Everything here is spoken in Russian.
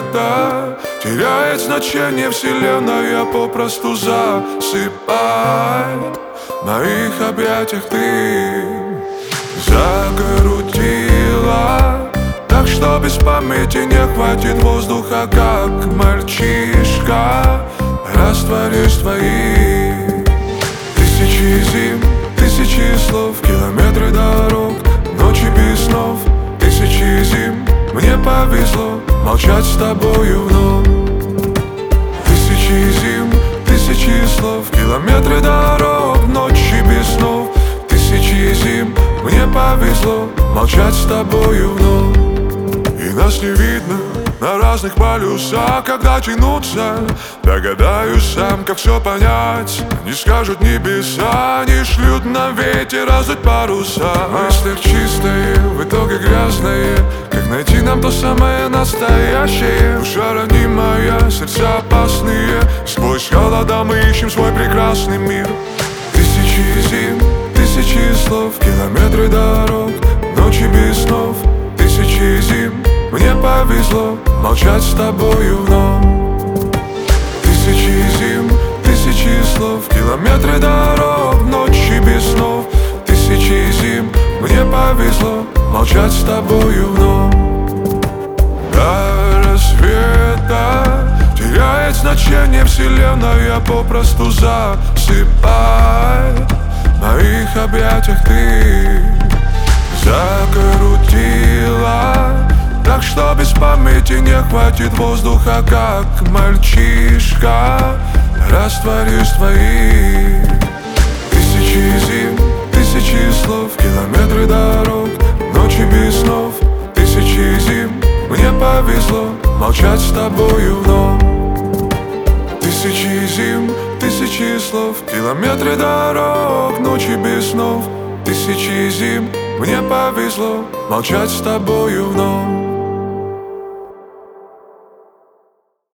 света теряет значение вселенная, попросту засыпай. В моих объятиях ты закрутила так, что без памяти не хватит воздуха, как мальчишка. Растворишь твои тысячи зим, тысячи слов, километры дорог, ночи без снов. Тысячи зим, мне повезло молчать с тобою вновь. Тысячи зим, тысячи слов, километры дорог, ночи без снов. Тысячи зим, мне повезло молчать с тобою вновь. И нас не видно на разных полюсах, когда тянуться, догадаюсь сам, как все понять. Не скажут небеса, не шлют на ветер раздуть паруса. В мыслях чистые, в итоге грязные. Как найти нам то самое настоящее? Душа ранимая, сердца опасные. Сквозь холода мы ищем свой прекрасный мир. Тысячи зим, тысячи слов, километры дорог, ночи без снов. Тысячи зим, мне повезло молчать с тобою вновь. Тысячи зим, тысячи слов, километры дорог, ночи без снов. Тысячи зим, мне повезло молчать с тобою вновь. До рассвета теряет значение вселенная, попросту засыпай. В моих объятиях ты закрутила так, что без памяти не хватит воздуха, как мальчишка. Растворишь твои тысячи зим, тысячи слов, километры дорог, ночи без снов. Тысячи зим, мне повезло молчать с тобою вновь. Тысячи зим, тысячи слов, километры дорог, ночи без снов. Тысячи зим, мне повезло молчать с тобою вновь.